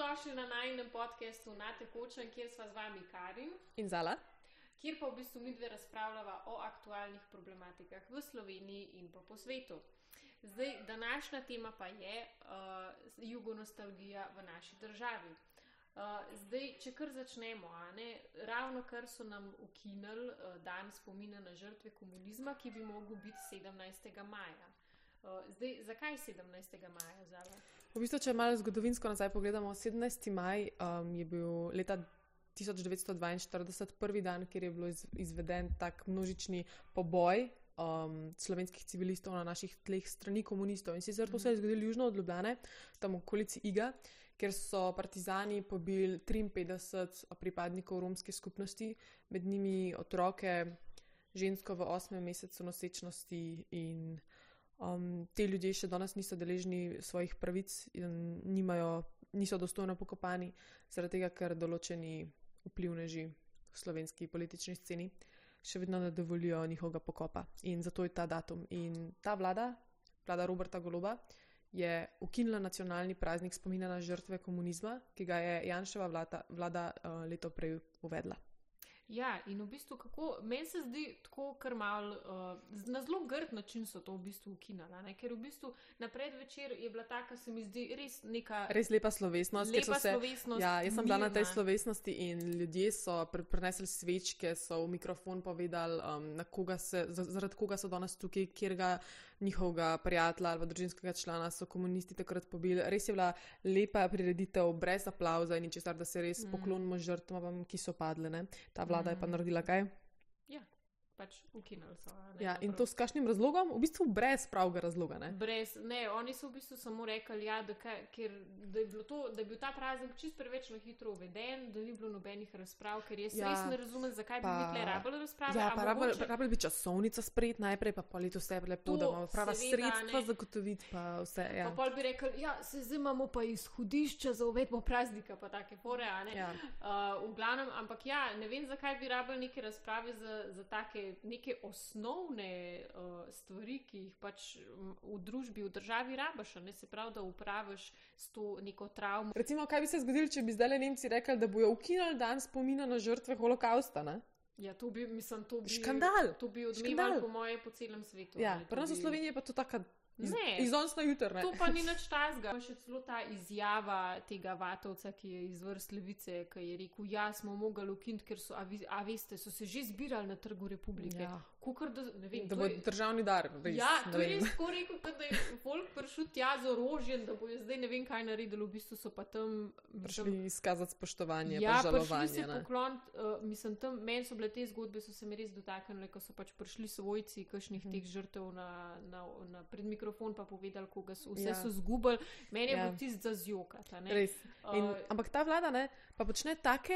Dobrodošli na najinem podcastu Na tekočem, kjer sva z vami Karin in Zala, kjer pa v bistvu midve razpravljava o aktualnih problematikah v Sloveniji in pa po svetu. Zdaj, današnja tema pa je jugonostalgija v naši državi. Zdaj, če kar začnemo, ravno kar so nam ukinili dan spomina na žrtve komunizma, ki bi mogel biti 17. maja. Zdaj, zakaj 17. maja, Zala? V bistvu, če malo zgodovinsko nazaj pogledamo, 17. maj je bil leta 1942 prvi dan, kjer je bilo izveden tak množični poboj slovenskih civilistov na naših tleh strani komunistov. In sicer to se je zgodilo južno od Ljubljane, tam v okolici Iga, kjer so partizani pobili 53 pripadnikov romske skupnosti, med njimi otroke, žensko v 8. mesecu nosečnosti in te ljudje še danes niso deležni svojih pravic in niso dostojno pokopani, zaradi tega, ker določeni vplivneži v slovenski politični sceni še vedno ne dovolijo njihovega pokopa. In zato je ta datum. In ta vlada Roberta Goloba, je ukinila nacionalni praznik spomina na žrtve komunizma, ki ga je Janševa vlada leto prej uvedla. Ja, in v bistvu meni se zdi tako kar malo, na zelo grd način so to v bistvu ukinala, ker v bistvu na predvečer je bila taka, se mi zdi, res neka... Res lepa slovesnost. Slovesnost. Ja, jaz sem bila na tej slovesnosti in ljudje so prinesli svečke, so v mikrofon povedali, zaradi koga so danes tukaj, kjerga njihovega prijatelja ali družinskega člana so komunisti takrat pobili. Res je bila lepa prireditev, brez aplavza in ničesar, da se res poklonimo žrtvam, ki so padle. Ne? Ta vlada je pa naredila kaj? Ja, pač ukinili so. Ja, in to s kakšnim razlogom? V bistvu brez pravega razloga. Oni so v bistvu samo rekli, ja, da je bil ta praznik čisto preveč na hitro uveden, da ni bilo nobenih razprav, ker jaz res ne razumem, zakaj bi mi tle rabili razprave. Ja, rabili bi časovnica sprejeti najprej, pa poleti vse lepo, da imamo prava sredstva zagotoviti, pa vse. Ja. Pa pol bi rekli, ja, se zdaj imamo pa izhodišča za uvedbo praznika, pa take fore, Ja. V glavnem, ampak ja, ne vem, zakaj bi rabili neke razprave za take neke osnovne stvari, ki jih pač v družbi, v državi rabiš, ne, se pravi, da upraviš s to neko travmo. Recimo, kaj bi se zgodilo, če bi zdaj Nemci rekli, da bojo ukinili dan spomina na žrtve holokausta, ne? Ja, to bi škandal. To bi odmevali po moje po celem svetu. Ja, pri nas v Sloveniji je pa to taka iz danes na jutr, ne? To pa ni nič tazga. Še celo ta izjava tega Vatovca, ki je iz vrst Levice, ki je rekel, ja, smo mogli ukiniti, ker so, veste, so se že zbirali na Trgu Republike. Ja. Kukor, ne vem, da bo državni dar. Res, ja, to je res tako rekel, da je folk prišel tja z orožjem, da bojo zdaj ne vem kaj naredili, v bistvu so pa tam... Prišli izkazati spoštovanje, ja, pa žalovanje. Ja, prišli se pokloniti, meni so bile te zgodbe, so se mi res dotaknile, ko so pač prišli svojci kakšnih teh žrtev pred mikrofon pa povedali, koga so, vse so zgubili. Meni je bilo tisto za zjokati. Res. Ampak ta vlada pa počne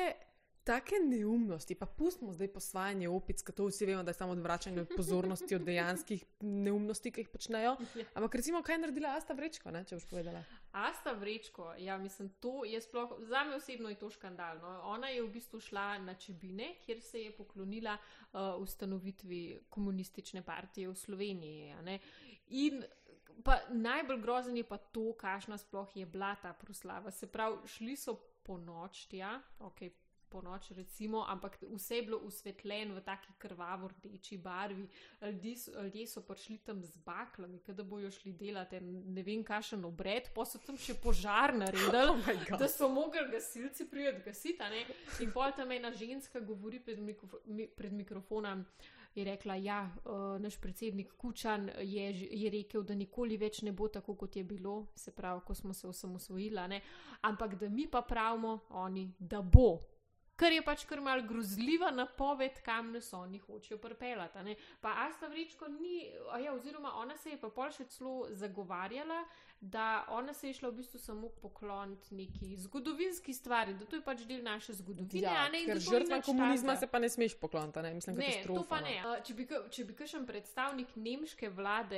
take neumnosti, pa pustimo zdaj posvajanje opic, ker to vsi vemo, da je samo odvračanje pozornosti od dejanskih neumnosti, ki jih počnejo. Ampak recimo, kaj je naredila Asta Vrečko, če boš povedala? Asta Vrečko, ja, mislim, to je sploh, zame osebno je to škandal. No? Ona je v bistvu šla na Čebine, kjer se je poklonila ustanovitvi komunistične partije v Sloveniji. In pa najbolj grozen je pa to, kakšna sploh je bila ta proslava. Se pravi, šli so po noč tja, po noč recimo, ampak vse je bilo osvetljeno v taki krvavo rdeči barvi. Ljudje so prišli tam z baklami, kada bojo šli delati ne vem kakšen obred, pa so tam še požar naredili, da so mogli gasilci priti gasiti. In potem tam ena ženska govori pred mikrofonom, je rekla, ja, naš predsednik Kučan je rekel, da nikoli več ne bo tako, kot je bilo, se pravi, ko smo se osamosvojili, ampak da mi pa pravimo, oni, da bo. Kar je pač kar malo grozljiva napoved, kam nas oni hočejo pripeljati. Pa Asta Vrečko oziroma ona se je pa pol še celo zagovarjala, da ona se je šla v bistvu samo pokloniti neki zgodovinski stvari, da to je pač del naše zgodovine. Ja, ker žrtvam komunizma se pa ne smeš pokloniti, mislim, katastrofa. Ne, to pa ne. Če bi kakšen predstavnik nemške vlade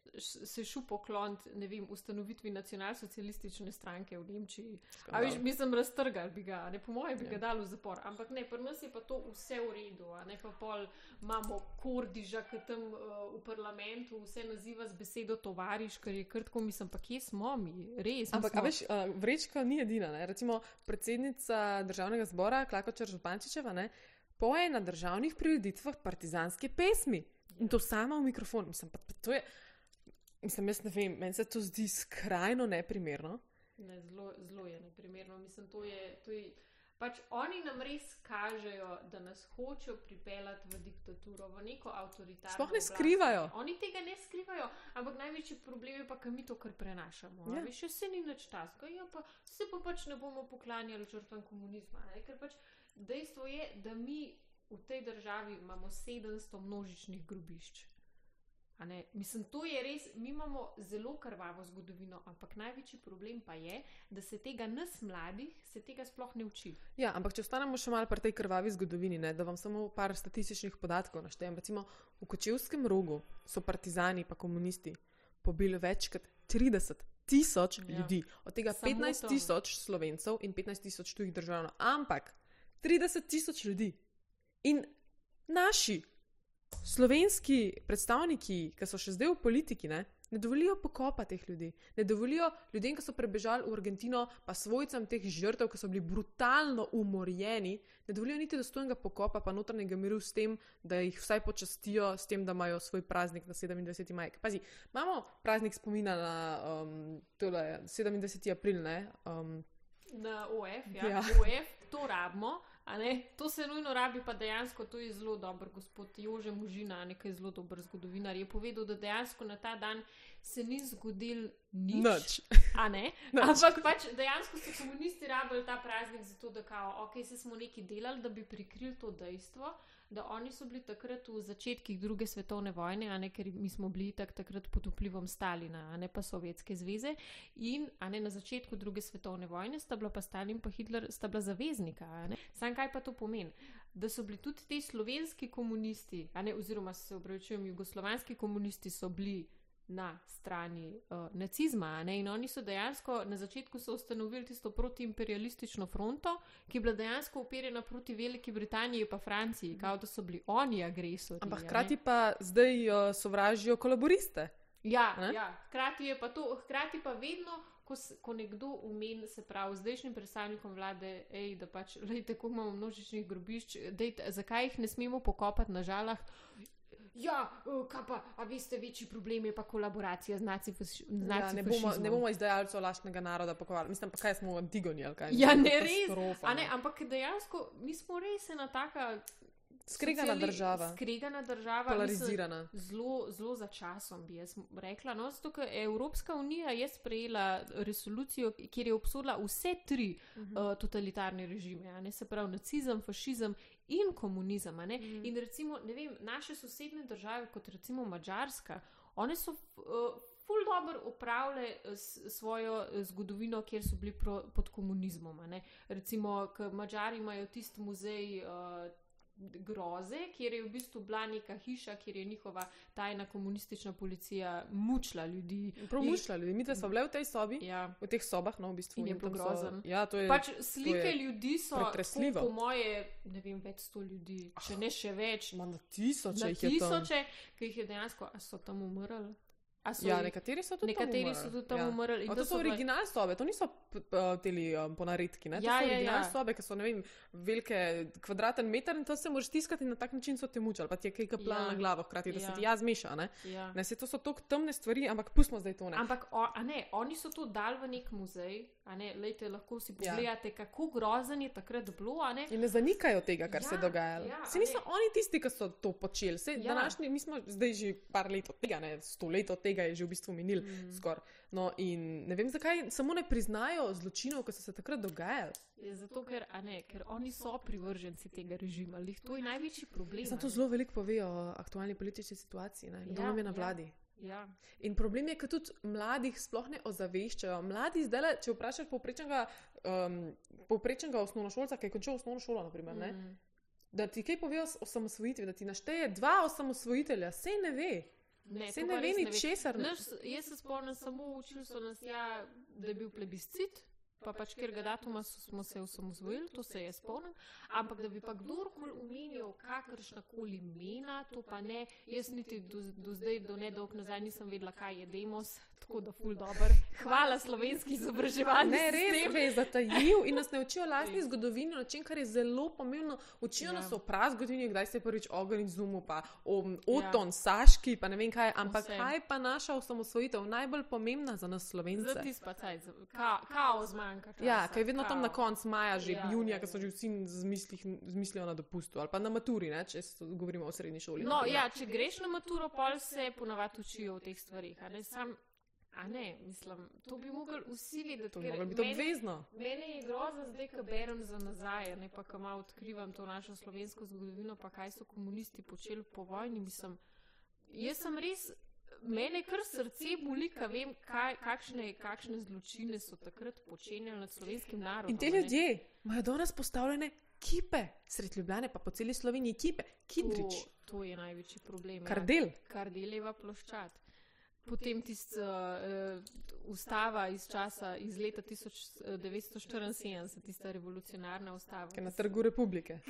se šel poklonit, ne vem, ustanovitvi nacionalsocialistične stranke v Nemčiji. A veš, mislim, raztrgali bi ga, ne, po mojem bi ga dali v zapor, ampak ne, pri nas je pa to vse v redu, a ne, pa pol imamo Kordiža, ki tam v parlamentu vse naziva z besedo tovariš, ker je krtko, mislim, pa kje smo mi, res. Ampak, a veš, Vrečka ni edina, ne, recimo predsednica državnega zbora, Klakočar Župančičeva, ne, poje na državnih prireditvah partizanske pesmi. In to sama v mikrofon, mislim, pa to je... Mislim, jaz ne vem, meni se to zdi skrajno neprimerno. Ne, zelo je neprimerno. Mislim, to je pač oni nam res kažejo, da nas hočejo pripeljati v diktaturo, v neko avtoritarno Sploh ne oblast. skrivajo. Oni tega ne skrivajo, ampak največji problem je pa, kaj mi to kar prenašamo. Ja. Veš, se ni nič taska, ja, pa se pa pač ne bomo poklanjali žrtvam komunizma. Ne? Ker pač dejstvo je, da mi v tej državi imamo 700 množičnih grobišč. A ne? Mislim, to je res, mi imamo zelo krvavo zgodovino, ampak največji problem pa je, da se tega nas mladih, se tega sploh ne uči. Ja, ampak če ostanemo še malo pri tej krvavi zgodovini, ne, da vam samo par statističnih podatkov naštejem. Recimo, v Kočevskem Rogu so partizani pa komunisti pobili več kot 30,000 ljudi, od tega Samo 15,000 Slovencev in 15,000 tujih državljanov. Ampak 30,000 ljudi. In naši slovenski predstavniki, ki so še zdaj v politiki, ne dovolijo pokopa teh ljudi. Ne dovolijo ljudem, ki so prebežali v Argentino, pa svojcem teh žrtev, ki so bili brutalno umorjeni, ne dovolijo niti dostojnega pokopa, pa notranjega miru s tem, da jih vsaj počastijo, s tem, da imajo svoj praznik na 27. maj. Pazi, imamo praznik spomina na 27. april, ne? Na OF, ja. Ja. OF, to rabimo, a ne, to se nujno rabi, pa dejansko to je zelo dober gospod Jože Možina, nekaj zelo dober zgodovinar, je povedal, da dejansko na ta dan se ni zgodil nič. A ne? Ampak pač dejansko so komunisti rabili ta praznik zato, da kao, ok, se smo nekaj delali, da bi prikrili to dejstvo, da oni so bili takrat v začetkih druge svetovne vojne, a ne, ker mi smo bili takrat pod vplivom Stalina, a ne pa Sovjetske zveze in a ne na začetku druge svetovne vojne sta bila pa Stalin pa Hitler sta bila zaveznika, a ne. Sam kaj pa to pomeni? Da so bili tudi ti slovenski komunisti, a ne, oziroma se opravičujem, jugoslovanski komunisti so bili na strani nacizma, ne? In oni so dejansko, na začetku so ustanovili tisto protiimperialistično fronto, ki je bila dejansko uperjena proti Veliki Britaniji pa Franciji, kao da so bili oni agresori. Ampak hkrati pa zdaj sovražijo kolaboriste. Ja, hkrati je pa to, hkrati pa vedno, ko nekdo umeni, se pravi, zdajšnjim predstavnikom vlade, da pač, lejte, ko imamo množičnih grobišč, zakaj jih ne smemo pokopati na Žalah? Ja, kaj pa, a veste, večji problem je pa kolaboracija z nacifašizmom. Ne bomo izdajalcev lažnega naroda pokovali. Mislim, pa kaj smo Antigoni ali kaj? Ja, ne res. A ne, ampak dejansko, mi smo res ena taka skregana država. Polarizirana. Zelo za časom, bi jaz rekla. No, zato, ker Evropska unija je sprejela resolucijo, kjer je obsodila vse tri totalitarne režime. A ne, se pravi, nacizem, fašizem in komunizem. A ne? In recimo, ne vem, naše sosedne države, kot recimo Madžarska, one so ful dobro upravljale svojo zgodovino, kjer so bili pod komunizmom. A ne? Recimo, ker Madžari imajo tisti muzej groze, kjer je v bistvu bila neka hiša, kjer je njihova tajna komunistična policija mučila ljudi. Prav mučila ljudi. Mi da smo bile v tej sobi, v teh sobah, no, v bistvu. In je bilo grozen. Ja, to je, pač slike ljudi so, pretresljivo. Po moje, ne vem, več 100 ljudi, če ne še več. Na tisoče jih je tam. Na tisoče, ki jih je dejansko, a so tam umrli? Ja, nekateri so tudi tam umrli. To so originalne sobe, to niso teli ponaredki, ne? To so originalne sobe, ki so, ne vem, velike kvadraten meter in to se moraš tiskati in na tak način so te mučali, pa ti je kaj kaplala na glavo hkrati, da se ti zmeša, ne? Ne, se to so toliko temne stvari, ampak pustimo zdaj to, ne? Ampak, oni so to dali v nek muzej, a ne, lejte, lahko si pogledate, kako grozen je takrat bilo, a ne? In ne zanikajo tega, kar se je dogajalo. Se niso oni tisti, ki so to počeli. Se današnji, mi smo zdaj že par let od tega, ne, 100 let od tega je že v bistvu minil skoraj. No, in ne vem, zakaj samo ne priznajo zločinov, ki so se takrat dogajali. Zato, ker oni so privrženci tega režima. To je največji problem. Zato zelo veliko pove o aktualni politični situaciji, ne? Kdo nam je na vladi. Ja. In problem je, ker tudi mladih sploh ne ozaveščajo. Mladi zdaj, če vprašaš povprečnega osnovnošolca, ki je končal osnovno šolo, naprimer, ne? Da ti kaj pove o osamosvojitvi, da ti našteje 2 osamosvojitelja, sej ne ve. Ne, Se ne ve ničesar. Jaz se spomnim, samo učili so nas, da je bil plebiscit, pa pač kjerga datuma smo se osamosvojili, to se je spomnim, ampak da bi pa kdorkoli omenil kakršnakoli imena, to pa ne, jaz niti do zdaj, do nedolg nazaj nisem vedela, kaj je demos, tako da ful dober. Hvala slovenski izobraževalni Ne, sistem. res je zatajil in nas ne učijo lastni zgodovini, o čem, kar je zelo pomembno. Učijo nas o prazgodovini, kdaj se je prvič ogenj izumil, pa o Oton, Saški, pa ne vem kaj, ampak kaj pa naša osamosvojitev najbolj pomembna za nas Slovence? Za tisto pa cajt, kaos manjka časa. Ja, kaj je vedno tam na koncu maja, že junija, ko so že vsi zmislijo na dopustu, ali pa na maturi, ne, če govorimo o srednji šoli. No, če greš na maturo, pol se ponavadi učijo o teh stvarih, mislim, to bi mogli vsi vedeti. To bi moglo biti obvezno. Mene je grozno zdaj, ko berem za nazaj, ne pa, ko malo odkrivam to našo slovensko zgodovino, pa kaj so komunisti počeli po vojni, mislim, jaz sem res, mene kar srce boli, ko vem, kakšne zločine so takrat počenjali nad slovenskim narodom. In te ljudje imajo do nas postavljene kipe, sred Ljubljane, pa po celi Sloveniji kipe. Kidrič. To je največji problem. Kardeljeva ploščad. Potem ustava iz leta 1974, tista revolucionarna ustava. Ki je na Trgu Republike.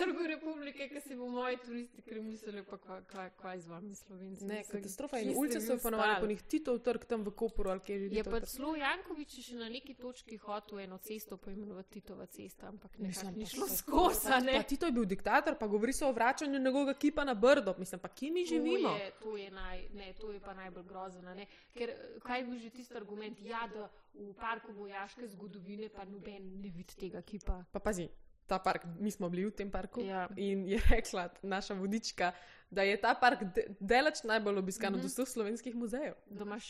Ki si bo moji turisti kar mislili, pa kaj z vami Slovenci. Ne, katastrofa. In ulice so ponovali po njih Titov trg tam v Kopru, ali kje je že Titov trg. Je pa celo Janković še na neki točki hotel eno cesto poimenovati Titova cesta, ampak nekako ni šlo skozi. Pa Tito je bil diktator, pa govori se o vračanju njegovega kipa na Brdo. Mislim, pa kje mi živimo? To je pa najbolj grozno. Ker kaj bi že tisti argument, da v parku vojaške zgodovine pa noben ne vidi tega kipa. Pa pazi, ta park, mi smo bili v tem parku in je rekla naša vodička, da je ta park daleč najbolj obiskan od vseh slovenskih muzejev. Da ima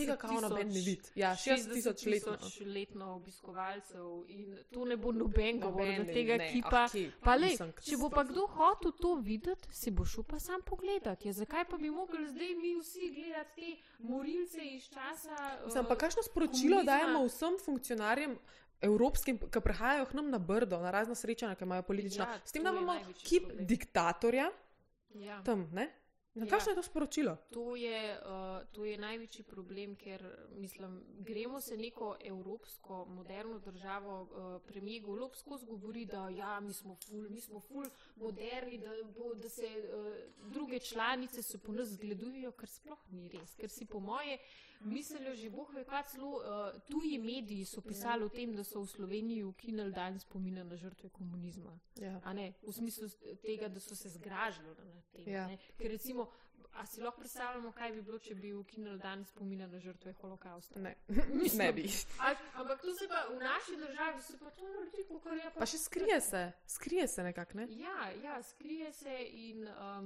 60 tisoč letno obiskovalcev in to ne bo noben govoril tega kipa. Če bo pa kdo hotel to videti, si bo šel pa sam pogledati. Zakaj pa bi mogli zdaj mi vsi gledati te morilce iz časa pa kakšno sporočilo dajemo vsem funkcionarjem evropskim, ki prihajajo k nam na Brdo, na razna srečanja, ki imajo politična. S tem, da imamo kip diktatorja tam, ne? Kakšno je to sporočilo? To je največji problem, ker mislim, gremo se neko evropsko, moderno državo, premier Golob skozi govori, da mi smo ful moderni, da se druge članice se po nas zgledujejo, kar sploh ni res, ker si po moje mislijo že boh ve kaj, celo tuji mediji so pisali o tem, da so v Sloveniji ukinili dan spomina na žrtve komunizma. A ne, v smislu tega, da so se zgražali na tem. Ker recimo, a si lahko predstavljamo, kaj bi bilo, če bi ukinili dan spomina na žrtve holokausta? Ne, ne bi. Ampak to se pa v naši državi se pa to naredi, kakor je pa še skrije se nekako, ne? Ja, skrije se in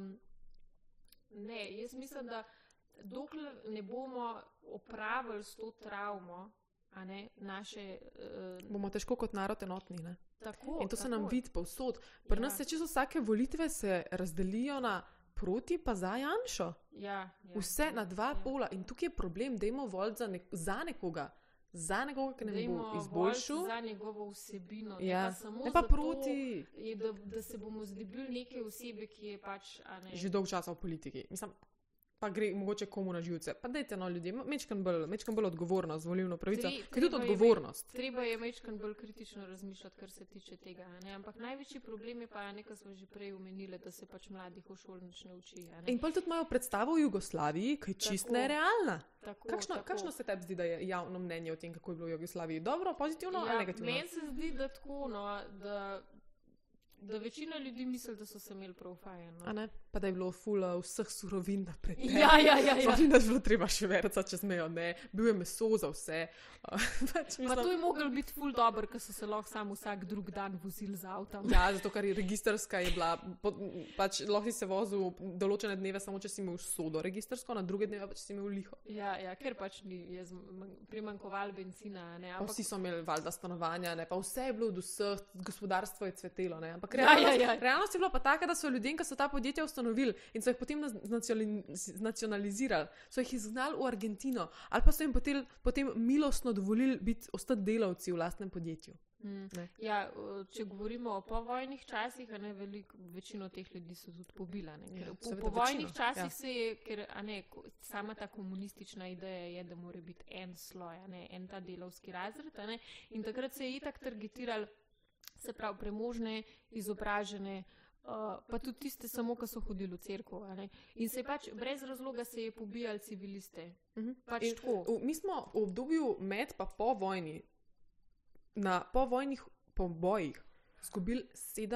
ne, jaz mislim, da dokler ne bomo opravili s to travmo, a ne, naše... bomo težko kot narod enotni, ne? Tako. In to se nam vidi povsod. Pri nas se čisto vsake volitve se razdelijo na proti pa za Janšo. Vse na dva pola. In tukaj je problem, dajmo voliti za nekoga, ki ne bo izboljšal. Za njegovo vsebino. Ne pa proti. Da se bomo zdobili neke osebe, ki je pač... Že dolgo časa v politiki. Mislim, pa gre mogoče komu na živce. Pa dajte ljudje, mečkan bolj odgovornost z volilno pravico, ker je tudi odgovornost. Treba je mečkan bolj kritično razmišljati, kar se tiče tega. Ampak največji problem je pa, nekaj smo že prej omenili, da se pač mladih v šoli nič ne uči. In pa tudi imajo predstavo o Jugoslaviji, ki je čist nerealna. Kakšno se tebi zdi, da je javno mnenje o tem, kako je bilo v Jugoslaviji? Dobro, pozitivno ali negativno? Meni se zdi, da tako, da večina ljudi misli, da so se imeli prav fajn. A ne? Pa da je bilo ful vseh surovin naprej. Ja. Ni da je bilo treba še verca, če smejo, ne. Bil je meso za vse. Pa to je moglo biti ful dobro, ker so se lahko samo vsak drug dan vozili z avtom. Ja, zato ker registrska je bila, pač lahko si se vozil določene dneve samo, če si imel sodo registrsko, na druge dneve pa če si imel liho. Ja, ker pač je primanjkovalo benzina, ne. Vsi so imeli valjda stanovanja, ne, pa vse je bilo od vseh, gospodarstvo je cvetelo, ne. Ampak realnost je bila pa taka, da so ljudem, ki so ta podjetja ustanovili in so jih potem nacionalizirali, so jih izgnali v Argentino ali pa so jim potem milostno dovolili ostati delavci v lastnem podjetju. Ja, če govorimo o povojnih časih, večino teh ljudi so tudi pobila. Po povojnih časih se je, ker sama ta komunistična ideja je, da mora biti en sloj, en ta delavski razred. In takrat se je itak targetirali, se pravi, premožne, izobražene, pa tudi tiste samo, ki so hodili v cerkev. In se je pač brez razloga se je pobijali civiliste. Pač tako. Mi smo v obdobju med pa po vojni, na povojnih pobojih izgubili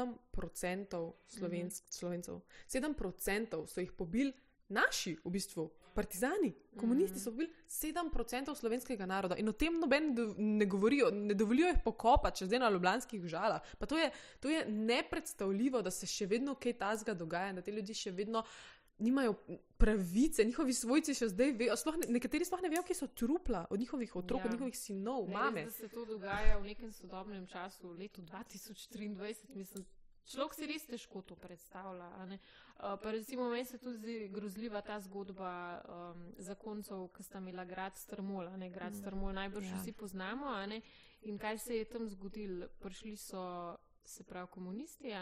7% Slovencev. 7% so jih pobili naši, v bistvu, partizani, komunisti so pobili 7% slovenskega naroda in o tem noben ne govorijo, ne dovolijo jih pokopati, če zdaj na ljubljanskih žalah. Pa to je nepredstavljivo, da se še vedno kaj tazga dogaja, da te ljudi še vedno nimajo pravice, njihovi svojci še zdaj vejo, nekateri sploh ne vejo, kje so trupla od njihovih otrok, od njihovih sinov, mame. Res, da se to dogaja v nekem sodobnem času, v letu 2023, mislim, človek si res težko to predstavlja. Pa recimo meni se tudi grozljiva ta zgodba zakoncev, ki sta imela grad Strmol. Grad Strmol najbrž vsi poznamo. In kaj se je tam zgodilo? Prišli so, se pravi, komunisti,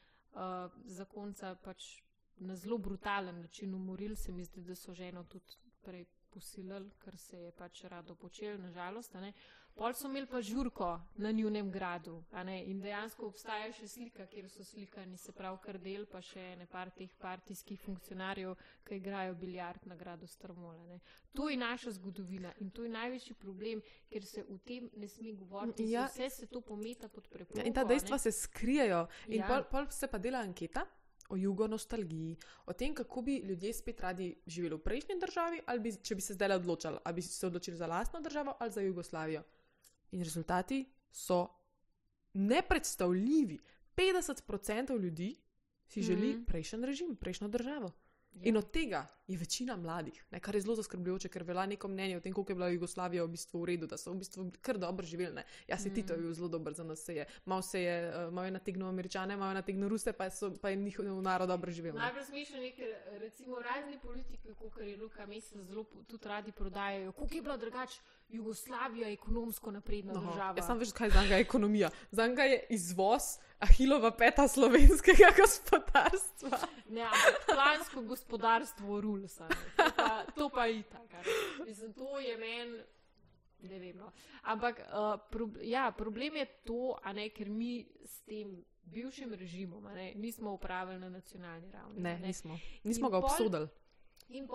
zakonca pač na zelo brutalen način umorili, se mi zdi, da so ženo tudi prej posilili, kar se je pač rado počelo, nažalost. Pol so imeli pa žurko na njunem gradu. In dejansko obstaja še slika, kjer so slikani, se pravi, Kardel, pa še nepar teh partijskih funkcionarjev, ki igrajo biljard na gradu Strmol. To je naša zgodovina in to je največji problem, ker se v tem ne sme govoriti. Vse se to pometa pod preprogo. In ta dejstva se skrijejo. In pol se pa dela anketa o jugonostalgiji, o tem, kako bi ljudje spet radi živeli v prejšnji državi, ali če bi se zdaj odločili, ali bi se odločili za lastno državo ali za Jugoslavijo. In rezultati so nepredstavljivi. 50% ljudi si želi prejšnji režim, prejšnjo državo. In od tega je večina mladih, kar je zelo zaskrbljujoče, ker velja neko mnenje o tem, koliko je bila Jugoslavija v bistvu v redu, da so v bistvu kar dobro živeli. Ja, se Tito je bil zelo dober za nas, malo je nategnil Američane, malo je nategnil Ruse, pa je njihov narod dobro živel. Najbolj smešno je, ker recimo razni politiki, kot je Luka Mesec, zelo tudi radi prodajajo, koliko je bila drugače Jugoslavija ekonomsko napredna država. Jaz sam veš, kaj zanga je ekonomija. Zanga je izvoz Ahilova peta slovenskega gospodarstva. Ne, ampak plansko gospodarstvo rulsa. To pa itak. Mislim, to je meni, ne vem, no. Ampak problem je to, ker mi s tem bivšim režimom nismo upravili na nacionalni ravni. Ne, nismo ga obsodili. In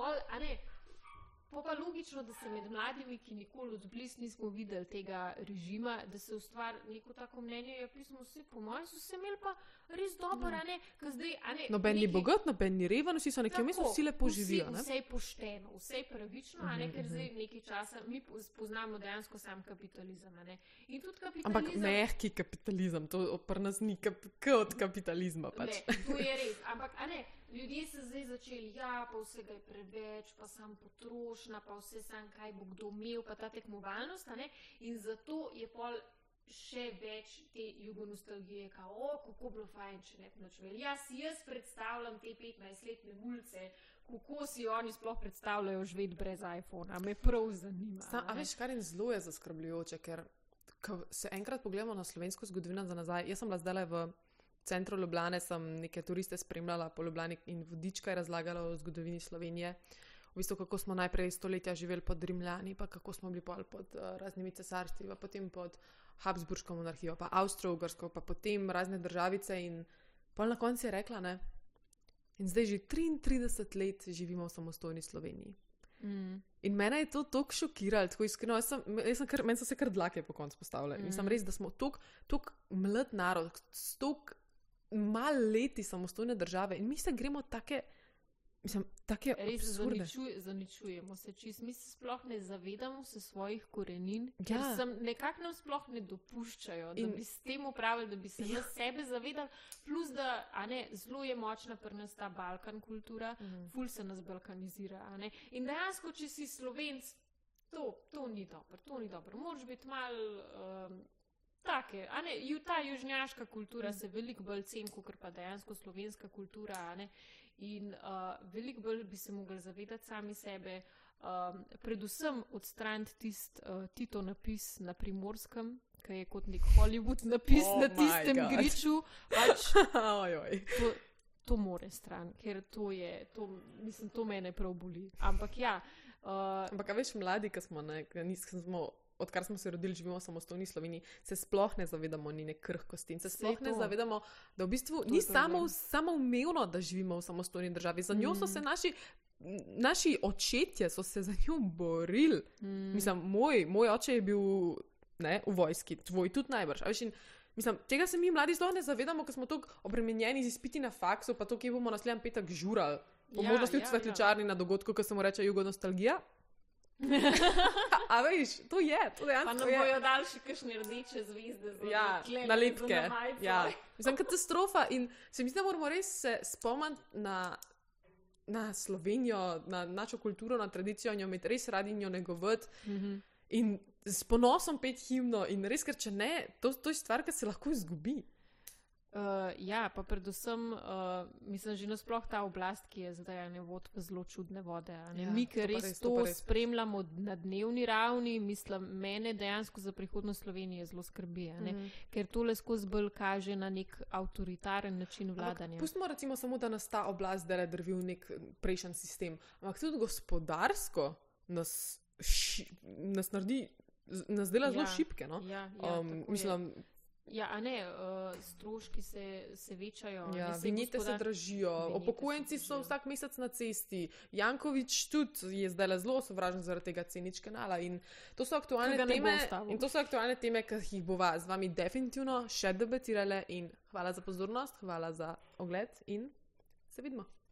pa logično, da se med mladimi, ki nikoli odbliz nismo videli tega režima, da se ustvari neko tako mnenje, pismo vsi, po mojem, so se imeli pa res dobro, Noben ni bogat, noben ni reven, vsi so nekje vmes, vsi lepo živijo. Vse je pošteno, vse je pravično, ker zdaj nekaj časa mi poznamo dejansko sam kapitalizem. In tudi kapitalizem... Ampak mehki kapitalizem, to pri nas ni od kapitalizma. Pač. Ne, to je res, ampak ljudje so zdaj začeli, pa vsega je preveč, pa sam potrošnja, pa vse sam, kaj bo kdo imel, pa ta tekmovalnost, in zato je pol še več te jugonostalgije, kako bilo fajn, če ne bi nič imeli. Jaz predstavljam te 15-letne mulce, kako si oni sploh predstavljajo živeti brez iPhona, me prav zanima. A veš, kar je zelo zaskrbljujoče, ker ko se enkrat pogledamo na slovensko zgodovino za nazaj, jaz sem bila zdaj v centru Ljubljane, sem neke turiste spremljala po Ljubljani in vodička je razlagala o zgodovini Slovenije. V bistvu, kako smo najprej stoletja živeli pod Rimljani, pa kako smo bili pod raznimi cesarstvi, pa potem pod Habsburško monarhijo, pa Avstro-Ugrsko, pa potem razne državice in pol na koncu je rekla, in zdaj že 33 let živimo v samostojni Sloveniji. In mene je to toliko šokiralo, tako iskreno, meni so se kar dlake po koncu postavile. Mislim res, da smo toliko mlad narod, toliko malo leti samostojne države in mi se gremo take absurde. Res zaničujemo se čist. Mi se sploh ne zavedamo se svojih korenin, ker nekako nam sploh ne dopuščajo, da bi s tem upravili, da bi se nas sebe zavedali, plus da zelo je močna pri nas ta Balkan kultura, ful se nas balkanizira. In dejansko, če si Slovenc, to ni dobro. Moraš biti malo... Take, ta južnjaška kultura se veliko bolj ceni, kot pa dejansko slovenska kultura, in veliko bolj bi se mogli zavedati sami sebe, predvsem odstraniti tisto napis na Primorskem, ki je kot nek Hollywood napis Oh na my tistem God. griču, pač Ojoj. to more stran, ker to mene prav boli. Ampak ja. Ampak, a veš, mladi, ki smo, ne, odkar smo se rodili, živimo v samostojni Sloveniji, se sploh ne zavedamo njene krhkosti in se sploh ne zavedamo, da v bistvu ni samoumevno, da živimo v samostojni državi. Za njo so se naši očetje so se za njo borili. Mislim, moj oče je bil v vojski, tvoj tudi najbrž. A veš, in mislim, tega se mi mladi sploh ne zavedamo, ker smo tako obremenjeni z izpiti na faksu, pa to, kje bomo naslednji petek žurali. Po možnosti v cvetličarni na dogodku, ko se mu reče jugonostalgija. A veš, to dejansko je. Pa nam bojo dali še kakšne rdeče zvezde. Nalepke. Ja. Mislim, katastrofa. In se mi zdi, da moramo res se spomniti na Slovenijo, na našo kulturo, na tradicijo, njo imeti res radi in jo negovati. In s ponosom pet himno. In res, ker če ne, to je stvar, ki se lahko izgubi. Ja, pa predvsem, mislim, že nasploh ta oblast, ki je zdaj vod v zelo čudne vode. Mi, ki res to spremljamo na dnevni ravni, mislim, mene dejansko za prihodnost Slovenije zelo skrbi, ker tole skozi bolj kaže na nek avtoritaren način vladanja. Pustimo recimo samo, da nas ta oblast dela drvi v nek prejšnji sistem, ampak tudi gospodarsko nas naredi, nas dela zelo šibke, no? Mislim, ja, a ne, stroški se večajo. Ja, vinjete se dražijo, upokojenci so vsak mesec na cesti, Janković tudi je zdaj zelo sovražen zaradi tega C0 kanala in to so aktualne teme, ki jih bova z vami definitivno še debatirale in hvala za pozornost, hvala za ogled in se vidimo.